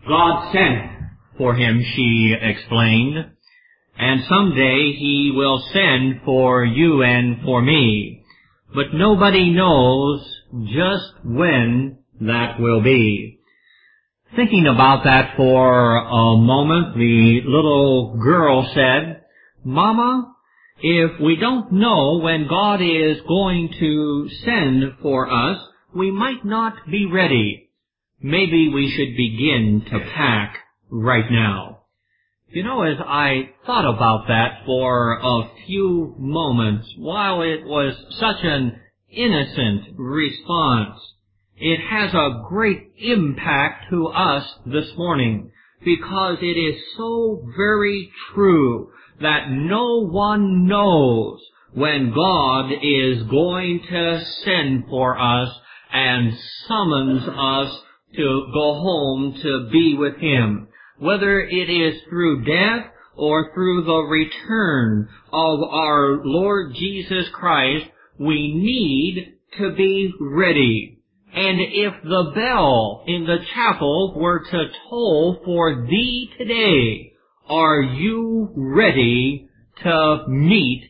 God sent for him, she explained, and someday he will send for you and for me. But nobody knows just when that will be. Thinking about that for a moment, the little girl said, "Mama, if we don't know when God is going to send for us, we might not be ready. Maybe we should begin to pack right now." You know, as I thought about that for a few moments, while it was such an innocent response, it has a great impact to us this morning, because it is so very true that no one knows when God is going to send for us and summons us to go home to be with Him. Whether it is through death or through the return of our Lord Jesus Christ, we need to be ready. And if the bell in the chapel were to toll for thee today, are you ready to meet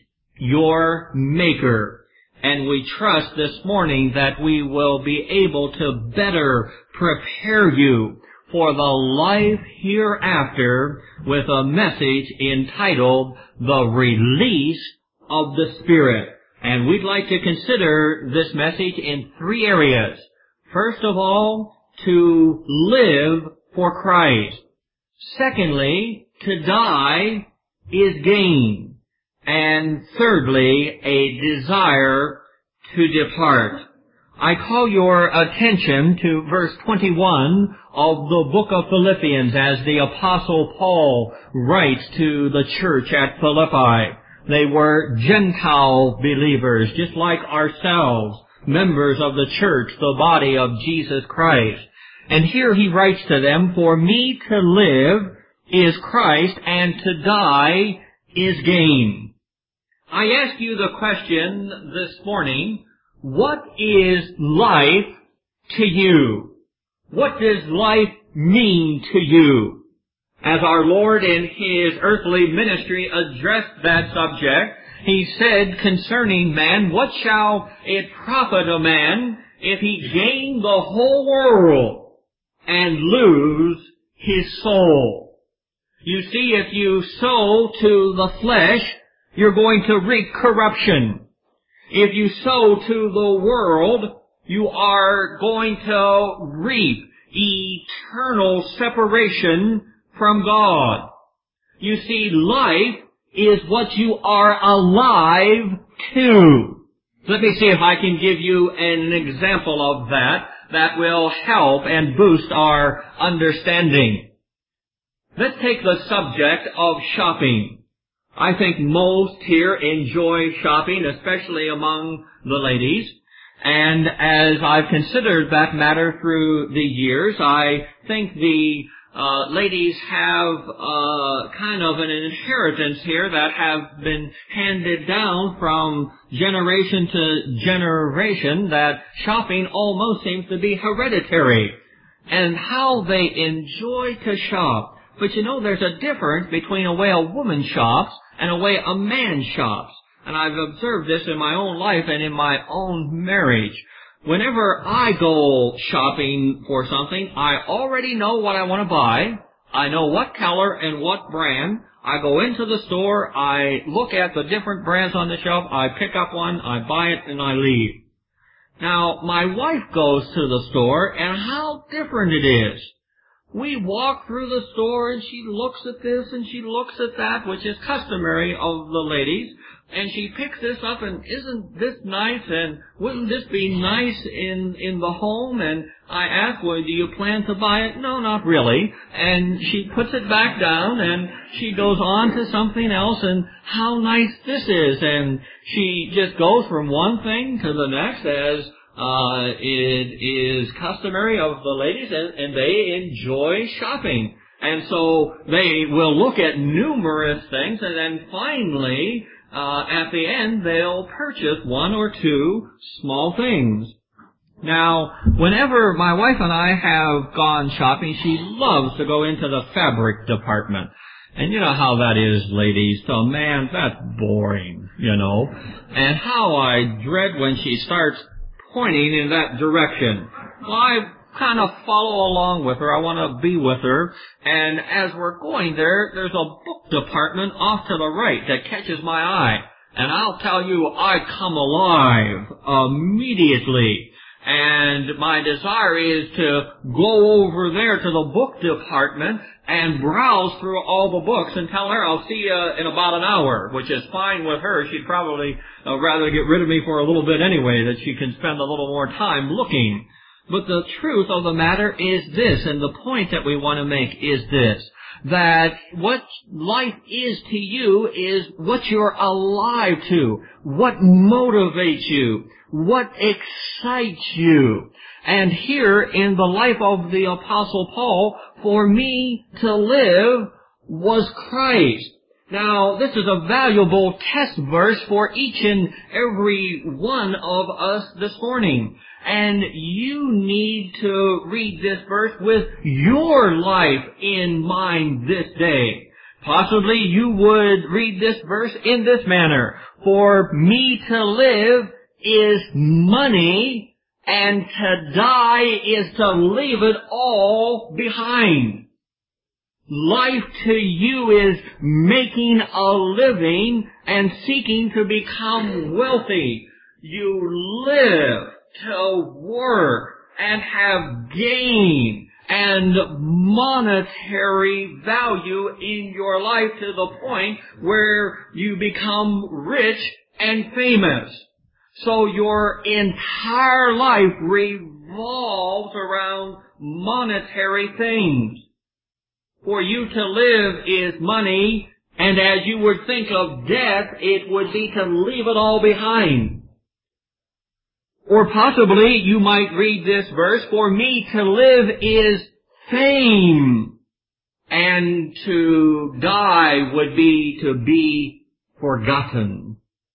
your Maker? And we trust this morning that we will be able to better prepare you for the life hereafter with a message entitled The Release of the Spirit. And we'd like to consider this message in three areas. First of all, to live for Christ. Secondly, to die is gain. And thirdly, a desire to depart. I call your attention to verse 21 of the book of Philippians as the Apostle Paul writes to the church at Philippi. They were Gentile believers, just like ourselves, members of the church, the body of Jesus Christ. And here he writes to them, "For me to live is Christ, and to die is gain." I ask you the question this morning, what is life to you? What does life mean to you? As our Lord in His earthly ministry addressed that subject, He said concerning man, "What shall it profit a man if he gain the whole world and lose his soul?" You see, if you sow to the flesh, you're going to reap corruption. If you sow to the world, you are going to reap eternal separation from God. You see, life is what you are alive to. Let me see if I can give you an example of that will help and boost our understanding. Let's take the subject of shopping. I think most here enjoy shopping, especially among the ladies. And as I've considered that matter through the years, I think the ladies have kind of an inheritance here that have been handed down from generation to generation, that shopping almost seems to be hereditary. And how they enjoy to shop. But you know, there's a difference between a way a woman shops and a way a man shops. And I've observed this in my own life and in my own marriage. Whenever I go shopping for something, I already know what I want to buy. I know what color and what brand. I go into the store, I look at the different brands on the shelf, I pick up one, I buy it, and I leave. Now, my wife goes to the store, and how different it is. We walk through the store, and she looks at this and she looks at that, which is customary of the ladies, and she picks this up, and isn't this nice, and wouldn't this be nice in the home? And I ask, "Well, do you plan to buy it?" "No, not really." And she puts it back down, and she goes on to something else, and how nice this is. And she just goes from one thing to the next as it is customary of the ladies, and they enjoy shopping. And so they will look at numerous things, and then finally, at the end, they'll purchase one or two small things. Now, whenever my wife and I have gone shopping, she loves to go into the fabric department. And you know how that is, ladies. So, man, that's boring, And how I dread when she starts pointing in that direction. Well, I kind of follow along with her. I want to be with her. And as we're going there, there's a book department off to the right that catches my eye. And I'll tell you, I come alive immediately. And my desire is to go over there to the book department and browse through all the books and tell her I'll see you in about an hour, which is fine with her. She'd probably rather get rid of me for a little bit anyway, that she can spend a little more time looking. But the truth of the matter is this, and the point that we want to make is this, that what life is to you is what you're alive to, what motivates you, what excites you. And here in the life of the Apostle Paul, for me to live was Christ. Now, this is a valuable test verse for each and every one of us this morning. And you need to read this verse with your life in mind this day. Possibly you would read this verse in this manner. For me to live is money, and to die is to leave it all behind. Life to you is making a living and seeking to become wealthy. You live to work and have gain and monetary value in your life to the point where you become rich and famous. So your entire life revolves around monetary things. For you to live is money, and as you would think of death, it would be to leave it all behind. Or possibly you might read this verse, for me to live is fame, and to die would be to be forgotten.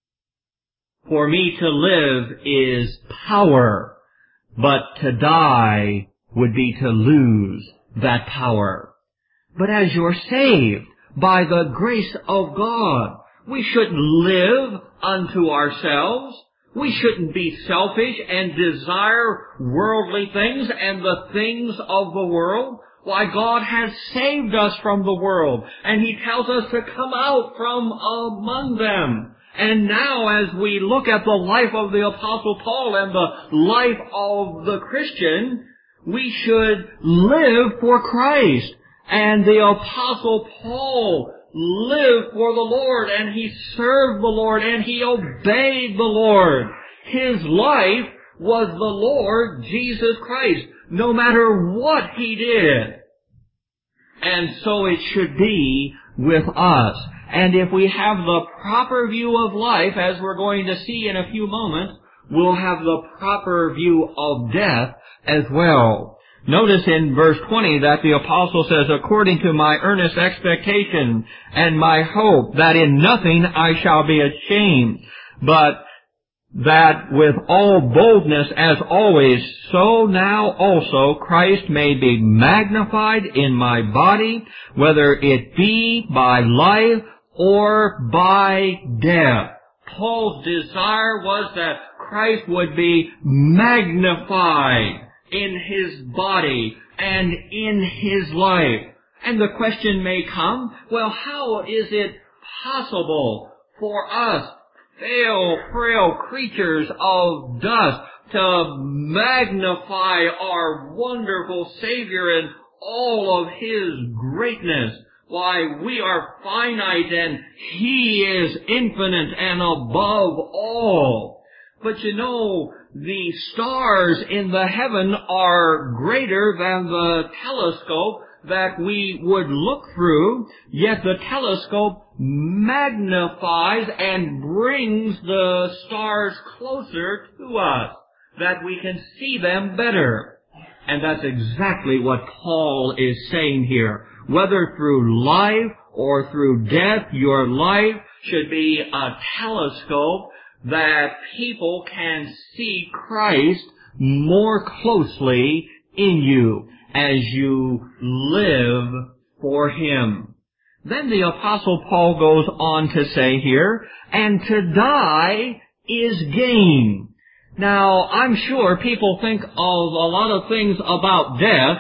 For me to live is power, but to die would be to lose that power. But as you're saved by the grace of God, we shouldn't live unto ourselves. We shouldn't be selfish and desire worldly things and the things of the world. Why, God has saved us from the world, and He tells us to come out from among them. And now as we look at the life of the Apostle Paul and the life of the Christian, we should live for Christ. And the Apostle Paul lived for the Lord, and he served the Lord, and he obeyed the Lord. His life was the Lord Jesus Christ, no matter what he did. And so it should be with us. And if we have the proper view of life, as we're going to see in a few moments, we'll have the proper view of death as well. Notice in verse 20 that the apostle says, according to my earnest expectation and my hope that in nothing I shall be ashamed, but that with all boldness as always, so now also Christ may be magnified in my body, whether it be by life or by death. Paul's desire was that Christ would be magnified in his body and in his life. And the question may come, well, how is it possible for us, frail creatures of dust, to magnify our wonderful Savior and all of His greatness? Why, we are finite and He is infinite and above all. But you know, the stars in the heaven are greater than the telescope that we would look through, yet the telescope magnifies and brings the stars closer to us, that we can see them better. And that's exactly what Paul is saying here. Whether through life or through death, your life should be a telescope that people can see Christ more closely in you as you live for Him. Then the Apostle Paul goes on to say here, and to die is gain. Now, I'm sure people think of a lot of things about death,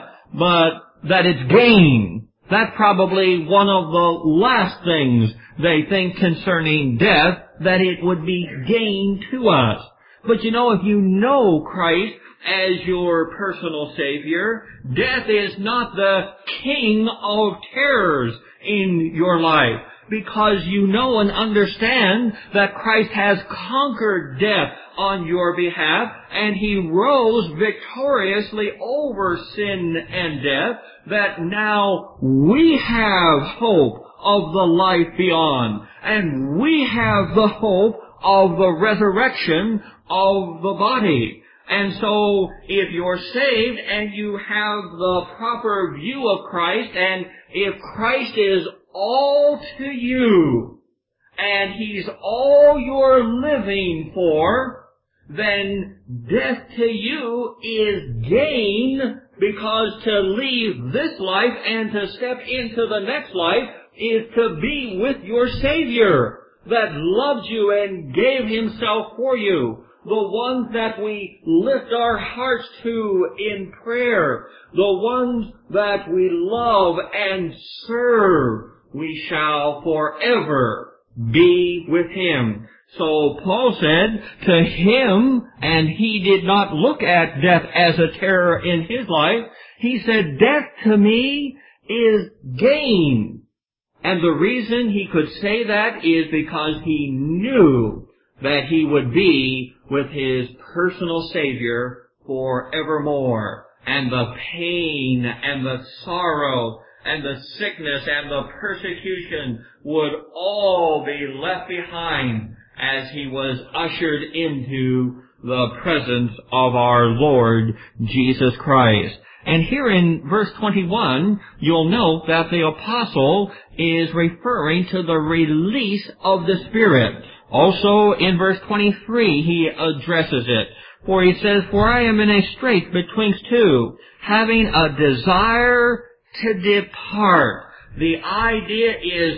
but that it's gain. That's probably one of the last things they think concerning death, that it would be gain to us. But you know, if you know Christ as your personal Savior, death is not the king of terrors in your life, because you know and understand that Christ has conquered death on your behalf, and He rose victoriously over sin and death, that now we have hope of the life beyond, and we have the hope of the resurrection of the body. And so, if you're saved and you have the proper view of Christ, and if Christ is all to you, and He's all you're living for, then death to you is gain, because to leave this life and to step into the next life is to be with your Savior that loved you and gave Himself for you. The ones that we lift our hearts to in prayer, the ones that we love and serve, we shall forever be with Him. So Paul said to him, and he did not look at death as a terror in his life, he said, death to me is gain. And the reason he could say that is because he knew that he would be with his personal Savior forevermore. And the pain and the sorrow and the sickness and the persecution would all be left behind as he was ushered into the presence of our Lord Jesus Christ. And here in verse 21, you'll note that the apostle is referring to the release of the Spirit. Also, in verse 23, he addresses it. For he says, for I am in a strait betwixt two, having a desire to depart. The idea is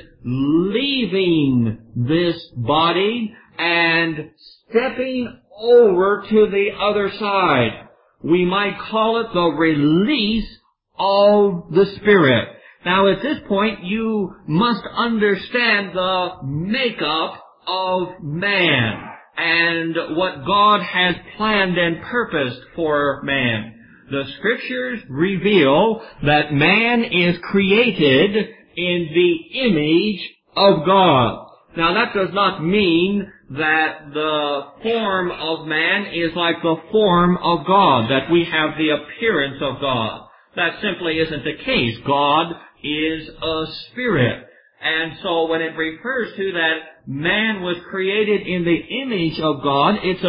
leaving this body and stepping over to the other side. We might call it the release of the Spirit. Now, at this point, you must understand the makeup of man and what God has planned and purposed for man. The Scriptures reveal that man is created in the image of God. Now, that does not mean that the form of man is like the form of God, that we have the appearance of God. That simply isn't the case. God is a spirit. And so when it refers to that man was created in the image of God, it's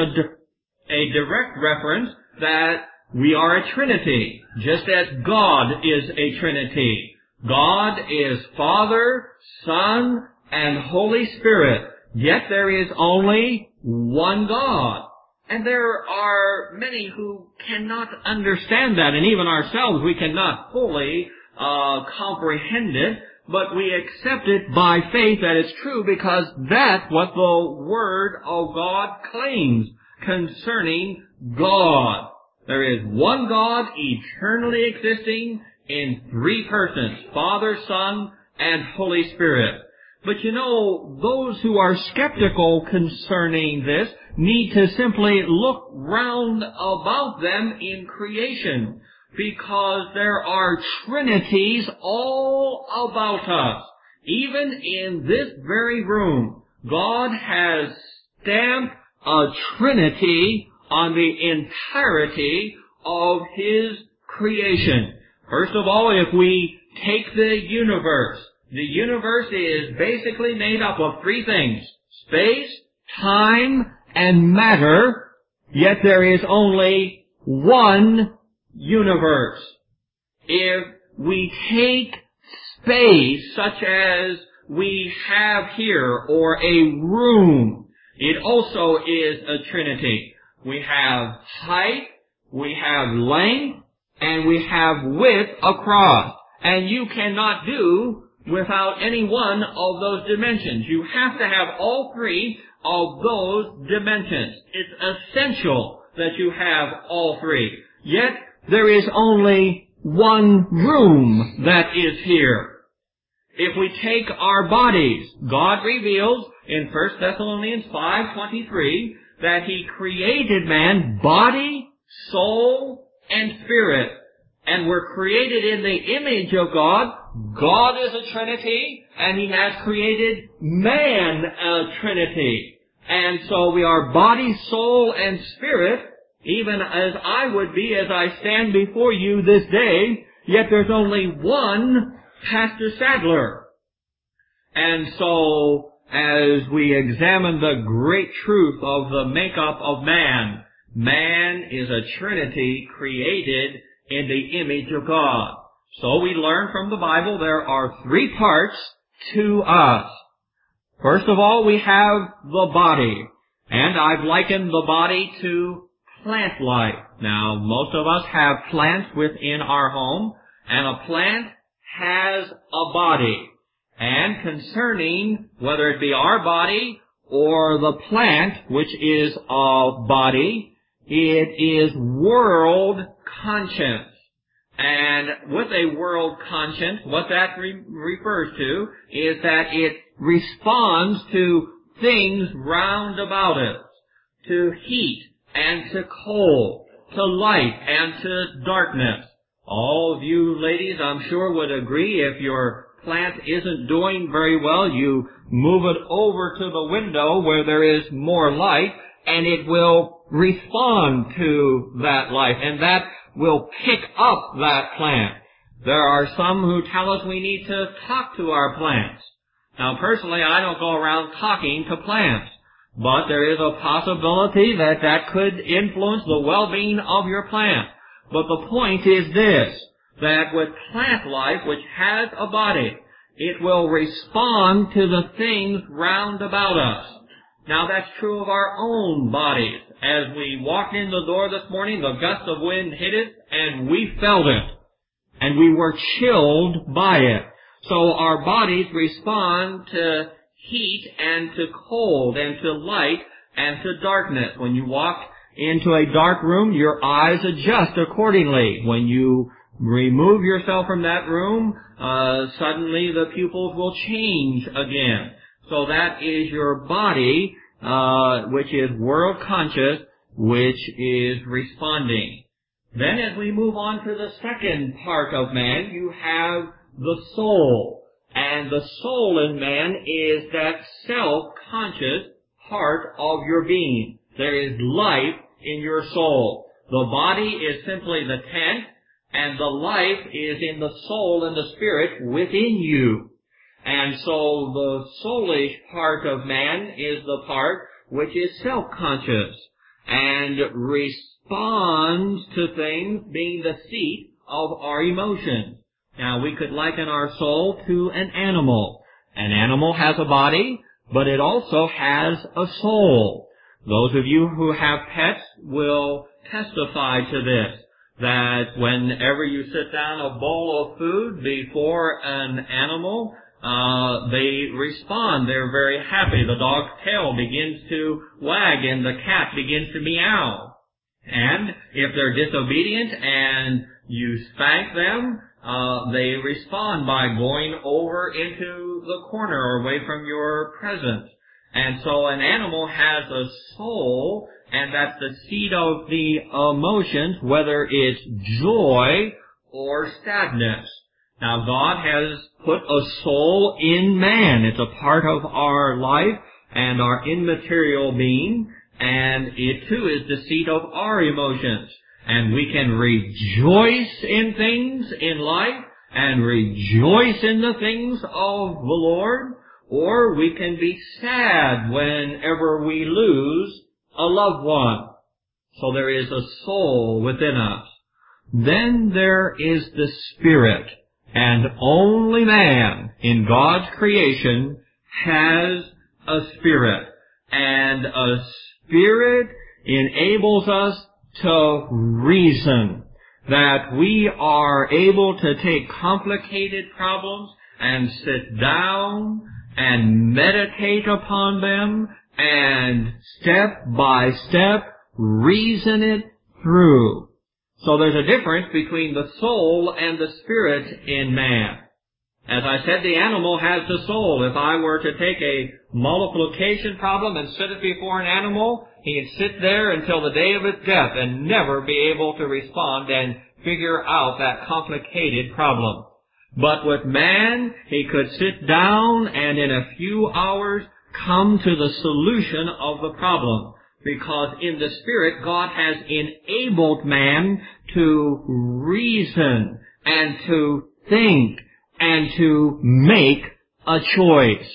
a direct reference that we are a Trinity, just as God is a Trinity. God is Father, Son, and Holy Spirit. Yet there is only one God. And there are many who cannot understand that, and even ourselves, we cannot fully comprehend it, but we accept it by faith that it's true, because that's what the Word of God claims concerning God. There is one God eternally existing in three persons, Father, Son, and Holy Spirit. But you know, those who are skeptical concerning this need to simply look round about them in creation, because there are trinities all about us. Even in this very room, God has stamped a trinity on the entirety of His creation. First of all, if we take the universe is basically made up of three things: space, time, and matter, yet there is only one universe. If we take space, such as we have here, or a room, it also is a trinity. We have height, we have length, and we have width across. And you cannot do without any one of those dimensions. You have to have all three of those dimensions. It's essential that you have all three. Yet, there is only one room that is here. If we take our bodies, God reveals in 1 Thessalonians 5:23 that He created man body, soul, and spirit. And we're created in the image of God. God is a Trinity, and He has created man a Trinity. And so we are body, soul, and spirit, even as I would be as I stand before you this day, yet there's only one Pastor Sadler. And so, as we examine the great truth of the makeup of man, man is a Trinity created in the image of God. So we learn from the Bible there are three parts to us. First of all, we have the body. And I've likened the body to plant life. Now, most of us have plants within our home, and a plant has a body. And concerning whether it be our body or the plant, which is a body, it is world conscience. And with a world conscience, what that refers to is that it responds to things round about it, to heat and to cold, to light and to darkness. All of you ladies, I'm sure, would agree if your plant isn't doing very well, you move it over to the window where there is more light, and it will respond to that light, and that will pick up that plant. There are some who tell us we need to talk to our plants. Now, personally, I don't go around talking to plants, but there is a possibility that that could influence the well-being of your plant. But the point is this, that with plant life, which has a body, it will respond to the things round about us. Now, that's true of our own bodies. As we walked in the door this morning, the gust of wind hit it, and we felt it. And we were chilled by it. So our bodies respond to heat and to cold and to light and to darkness. When you walk into a dark room, your eyes adjust accordingly. When you remove yourself from that room, suddenly the pupils will change again. So that is your body, which is world conscious, which is responding. Then as we move on to the second part of man, you have the soul. And the soul in man is that self-conscious part of your being. There is life in your soul. The body is simply the tent, and the life is in the soul and the spirit within you. And so the soulish part of man is the part which is self-conscious and responds to things, being the seat of our emotions. Now, we could liken our soul to an animal. An animal has a body, but it also has a soul. Those of you who have pets will testify to this, that whenever you sit down a bowl of food before an animal, they respond. They're very happy. The dog's tail begins to wag and the cat begins to meow. And if they're disobedient and you spank them, they respond by going over into the corner or away from your presence. And so an animal has a soul, and that's the seat of the emotions, whether it's joy or sadness. Now, God has put a soul in man. It's a part of our life and our immaterial being, and it too is the seat of our emotions. And we can rejoice in things in life and rejoice in the things of the Lord, or we can be sad whenever we lose a loved one. So there is a soul within us. Then there is the spirit. And only man in God's creation has a spirit. And a spirit enables us to reason, that we are able to take complicated problems and sit down and meditate upon them and step by step reason it through. So there's a difference between the soul and the spirit in man. As I said, the animal has the soul. If I were to take a multiplication problem and sit it before an animal, he'd sit there until the day of his death and never be able to respond and figure out that complicated problem. But with man, he could sit down and in a few hours come to the solution of the problem. Because in the Spirit, God has enabled man to reason and to think and to make a choice.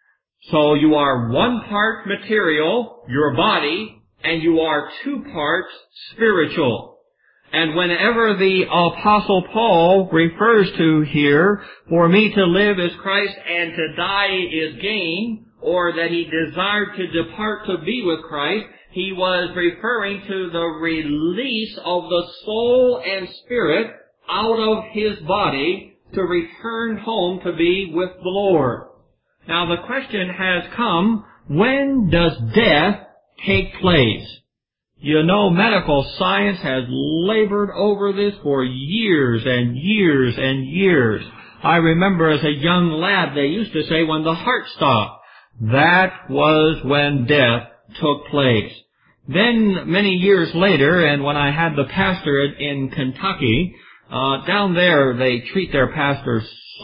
So you are one part material, your body, and you are two parts spiritual. And whenever the Apostle Paul refers to here, for me to live is Christ and to die is gain, or that he desired to depart to be with Christ, he was referring to the release of the soul and spirit out of his body to return home to be with the Lord. Now the question has come, when does death take place? You know, medical science has labored over this for years and years and years. I remember as a young lad they used to say when the heart stopped, that was when death took place. Then many years later, and when I had the pastorate in Kentucky, down there they treat their pastors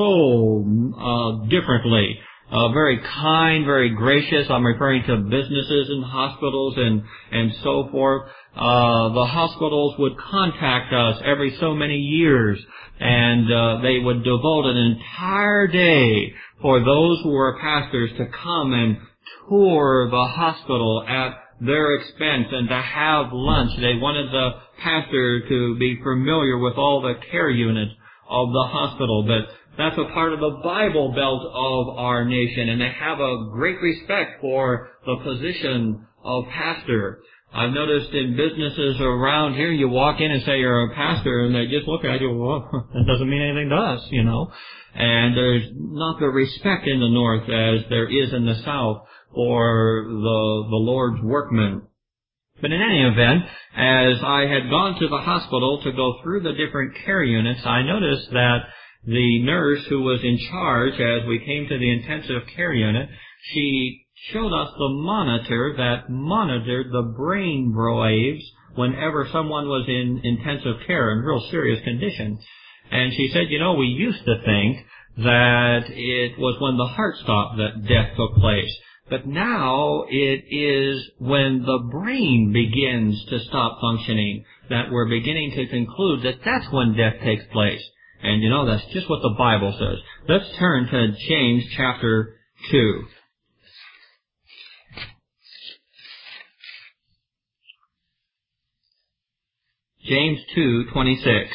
so differently. Very kind, very gracious. I'm referring to businesses and hospitals and so forth. The hospitals would contact us every so many years, and they would devote an entire day for those who were pastors to come and tour the hospital at their expense and to have lunch. They wanted the pastor to be familiar with all the care units of the hospital, but that's a part of the Bible Belt of our nation, and they have a great respect for the position of pastor. I've noticed in businesses around here, you walk in and say you're a pastor, and they just look at you, well, that doesn't mean anything to us, you know. And there's not the respect in the North as there is in the South for the Lord's workmen. But in any event, as I had gone to the hospital to go through the different care units, I noticed that the nurse who was in charge as we came to the intensive care unit, she showed us the monitor that monitored the brain waves whenever someone was in intensive care in real serious condition. And she said, you know, we used to think that it was when the heart stopped that death took place. But now it is when the brain begins to stop functioning that we're beginning to conclude that that's when death takes place. And you know, that's just what the Bible says. Let's turn to James chapter 2. James 2:26.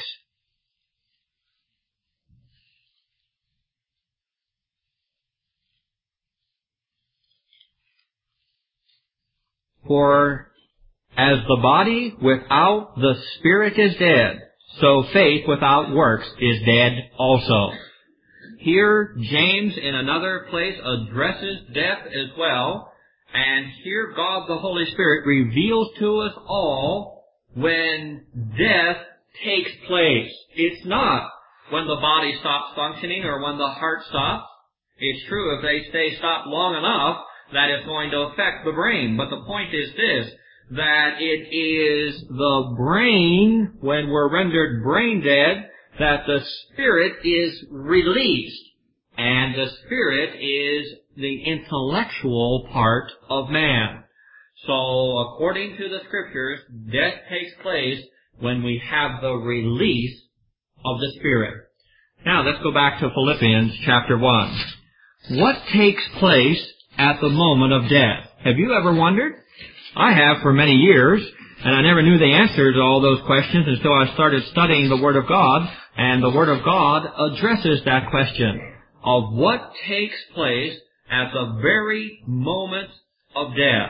For as the body without the spirit is dead, so faith without works is dead also. Here, James in another place addresses death as well, and here God the Holy Spirit reveals to us all when death takes place. It's not when the body stops functioning or when the heart stops. It's true if they stay stopped long enough that it's going to affect the brain. But the point is this, that it is the brain, when we're rendered brain dead, that the spirit is released. And the spirit is the intellectual part of man. So, according to the Scriptures, death takes place when we have the release of the Spirit. Now, let's go back to Philippians chapter 1. What takes place at the moment of death? Have you ever wondered? I have for many years, and I never knew the answer to all those questions until I started studying the Word of God, and the Word of God addresses that question of what takes place at the very moment of death.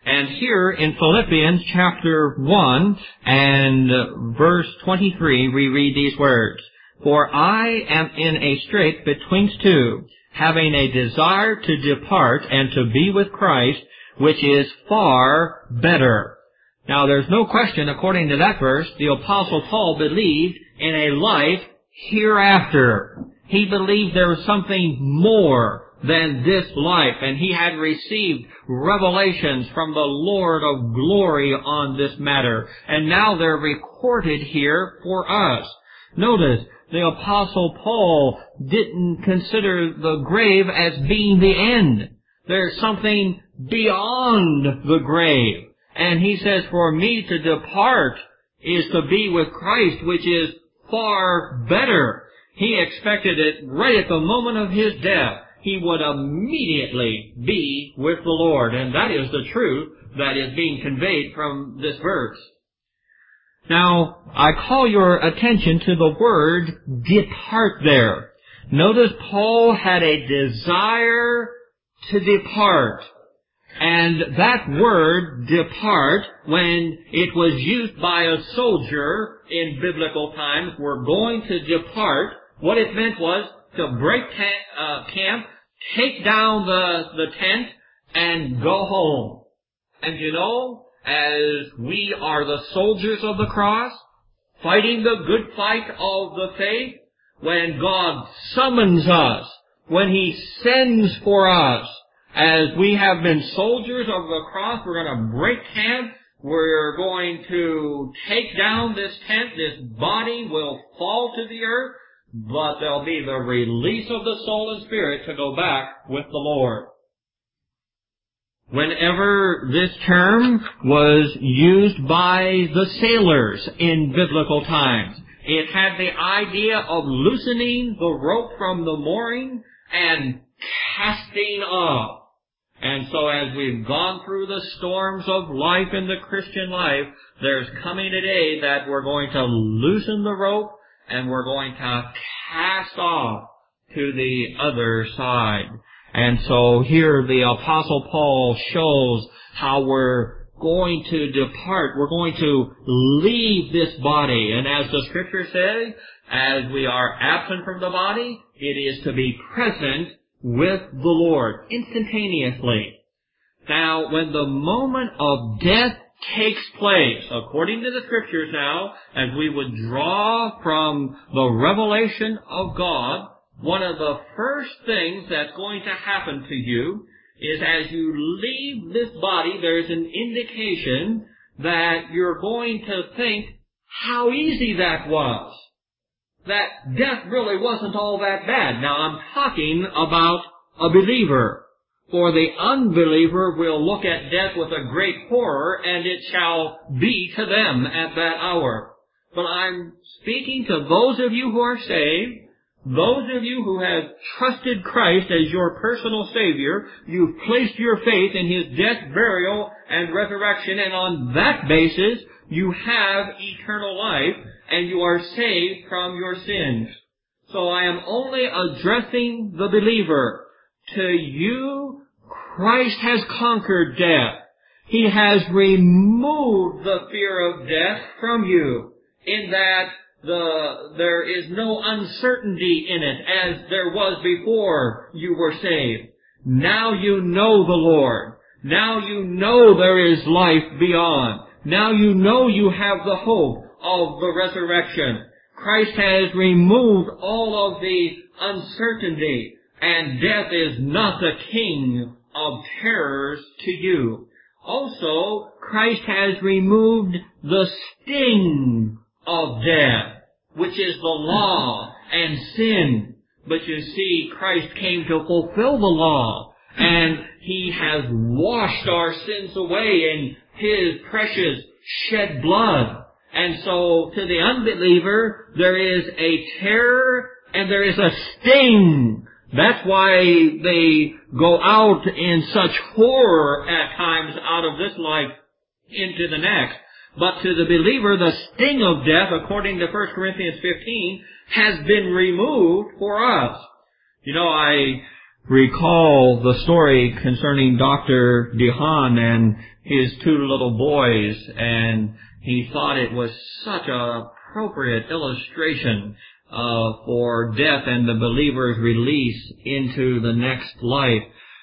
And here in Philippians chapter 1 and verse 23, we read these words, "For I am in a strait betwixt two, having a desire to depart and to be with Christ, which is far better." Now there's no question, according to that verse, the Apostle Paul believed in a life hereafter. He believed there was something more than this life, and he had received revelations from the Lord of glory on this matter. And now they're recorded here for us. Notice, the Apostle Paul didn't consider the grave as being the end. There's something beyond the grave. And he says, for me to depart is to be with Christ, which is far better. He expected it right at the moment of his death. He would immediately be with the Lord. And that is the truth that is being conveyed from this verse. Now, I call your attention to the word depart there. Notice Paul had a desire to depart. And that word, depart, when it was used by a soldier in biblical times, we're going to depart, what it meant was to break camp, take down the tent, and go home. And you know, as we are the soldiers of the cross, fighting the good fight of the faith, when God summons us, when He sends for us, as we have been soldiers of the cross, we're going to break camp, we're going to take down this tent, this body will fall to the earth, but there'll be the release of the soul and spirit to go back with the Lord. Whenever this term was used by the sailors in biblical times, it had the idea of loosening the rope from the mooring and casting off. And so as we've gone through the storms of life in the Christian life, there's coming a day that we're going to loosen the rope and we're going to cast off to the other side. And so here the Apostle Paul shows how we're going to depart. We're going to leave this body. And as the Scripture says, as we are absent from the body, it is to be present with the Lord instantaneously. Now, when the moment of death takes place, according to the Scriptures now, as we would draw from the revelation of God, one of the first things that's going to happen to you is as you leave this body, there's an indication that you're going to think how easy that was. That death really wasn't all that bad. Now, I'm talking about a believer. For the unbeliever will look at death with a great horror, and it shall be to them at that hour. But I'm speaking to those of you who are saved, those of you who have trusted Christ as your personal Savior. You've placed your faith in His death, burial, and resurrection, and on that basis, you have eternal life, and you are saved from your sins. So I am only addressing the believer. To you, Christ has conquered death. He has removed the fear of death from you, in that there is no uncertainty in it as there was before you were saved. Now you know the Lord. Now you know there is life beyond. Now you know you have the hope of the resurrection. Christ has removed all of the uncertainty, and death is not the king of terrors to you. Also, Christ has removed the sting of death, which is the law and sin. But you see, Christ came to fulfill the law, and He has washed our sins away in His precious shed blood. And so, to the unbeliever, there is a terror and there is a sting. That's why they go out in such horror at times out of this life into the next. But to the believer, the sting of death, according to 1 Corinthians 15, has been removed for us. You know, I recall the story concerning Dr. DeHaan and his two little boys, and he thought it was such an appropriate illustration for death and the believer's release into the next life,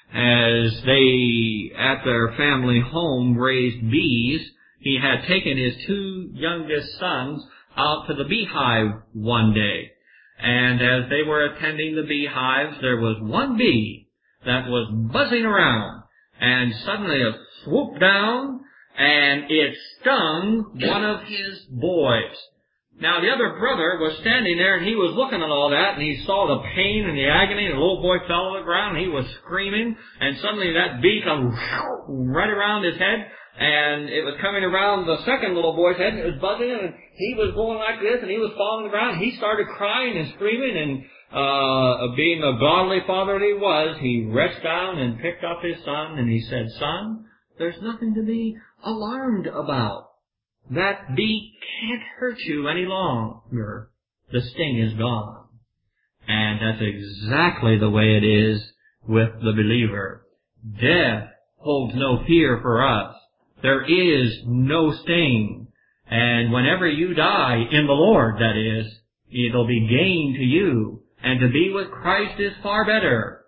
as they, at their family home, raised bees. He had taken his two youngest sons out to the beehive one day. And as they were attending the beehives, there was one bee that was buzzing around. And suddenly it swooped down and it stung one of his boys. Now the other brother was standing there and he was looking at all that and he saw the pain and the agony, and the little boy fell to the ground and he was screaming, and suddenly that bee come right around his head, and it was coming around the second little boy's head, and it was buzzing, and he was going like this, and he was falling to the ground. He started crying and screaming, and being a godly father that he was, he reached down and picked up his son, and he said, "Son, there's nothing to be alarmed about. That bee can't hurt you any longer. The sting is gone." And that's exactly the way it is with the believer. Death holds no fear for us. There is no sting. And whenever you die, in the Lord that is, it'll be gain to you. And to be with Christ is far better.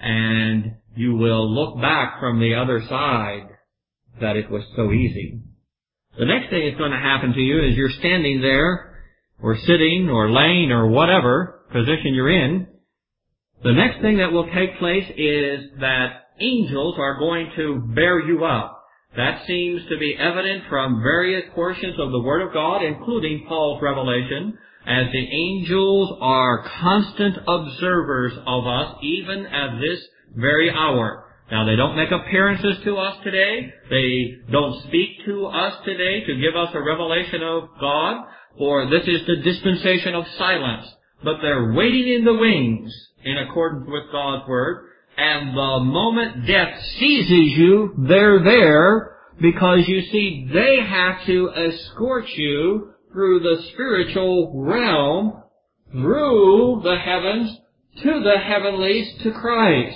And you will look back from the other side that it was so easy. The next thing that's going to happen to you is you're standing there, or sitting, or laying, or whatever position you're in. The next thing that will take place is that angels are going to bear you up. That seems to be evident from various portions of the Word of God, including Paul's revelation, as the angels are constant observers of us, even at this very hour. Now, they don't make appearances to us today. They don't speak to us today to give us a revelation of God, for this is the dispensation of silence. But they're waiting in the wings in accordance with God's Word. And the moment death seizes you, they're there, because you see, they have to escort you through the spiritual realm, through the heavens, to the heavenlies, to Christ.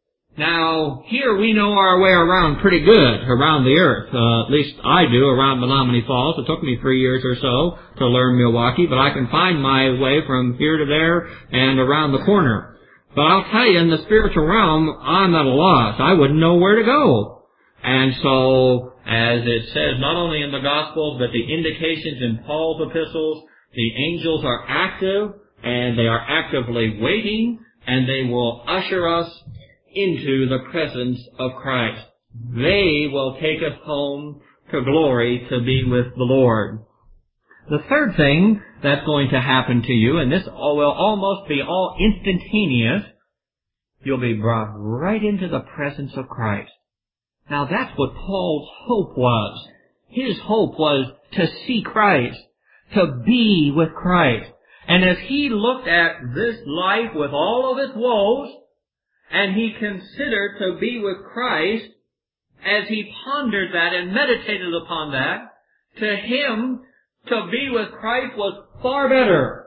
Now, here we know our way around pretty good, around the earth. At least I do, around Menominee Falls. It took me 3 years or so to learn Milwaukee, but I can find my way from here to there and around the corner. But I'll tell you, in the spiritual realm, I'm at a loss. I wouldn't know where to go. And so, as it says not only in the Gospels, but the indications in Paul's epistles, the angels are active, and they are actively waiting, and they will usher us into the presence of Christ. They will take us home to glory to be with the Lord. The third thing that's going to happen to you, and this will almost be all instantaneous, you'll be brought right into the presence of Christ. Now that's what Paul's hope was. His hope was to see Christ, to be with Christ. And as he looked at this life with all of its woes, and he considered to be with Christ, as he pondered that and meditated upon that, to him, to be with Christ was far better.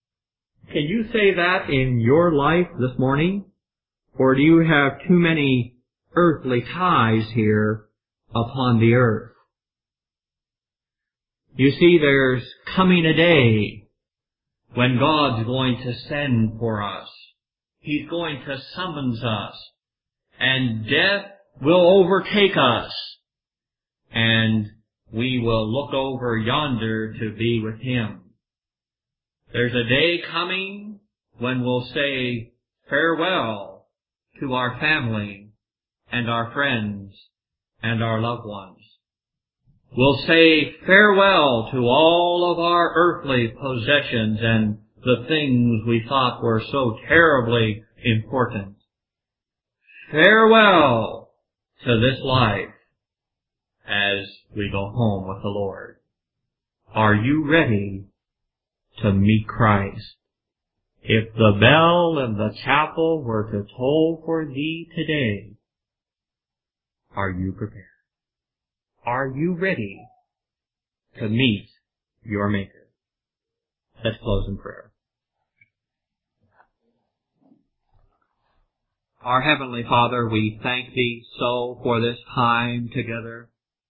Can you say that in your life this morning? Or do you have too many earthly ties here upon the earth? You see, there's coming a day when God's going to send for us. He's going to summons us, and death will overtake us, and we will look over yonder to be with Him. There's a day coming when we'll say farewell to our family and our friends and our loved ones. We'll say farewell to all of our earthly possessions and the things we thought were so terribly important. Farewell to this life as we go home with the Lord. Are you ready to meet Christ? If the bell of the chapel were to toll for thee today, are you prepared? Are you ready to meet your Maker? Let's close in prayer. Our Heavenly Father, we thank Thee so for this time together.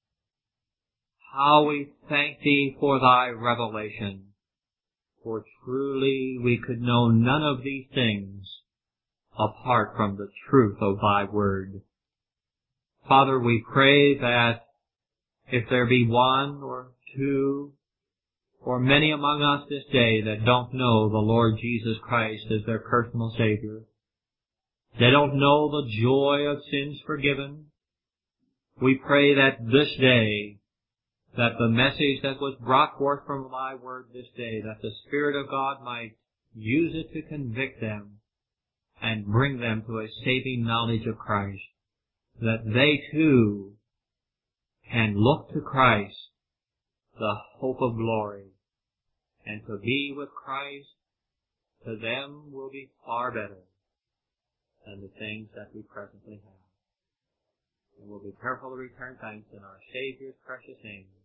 How we thank Thee for Thy revelation, for truly we could know none of these things apart from the truth of Thy Word. Father, we pray that if there be one or two or many among us this day that don't know the Lord Jesus Christ as their personal Savior, they don't know the joy of sins forgiven, we pray that this day, that the message that was brought forth from Thy Word this day, that the Spirit of God might use it to convict them and bring them to a saving knowledge of Christ, that they too can look to Christ, the hope of glory, and to be with Christ to them will be far better than the things that we presently have. And we'll be careful to return thanks in our Savior's precious name.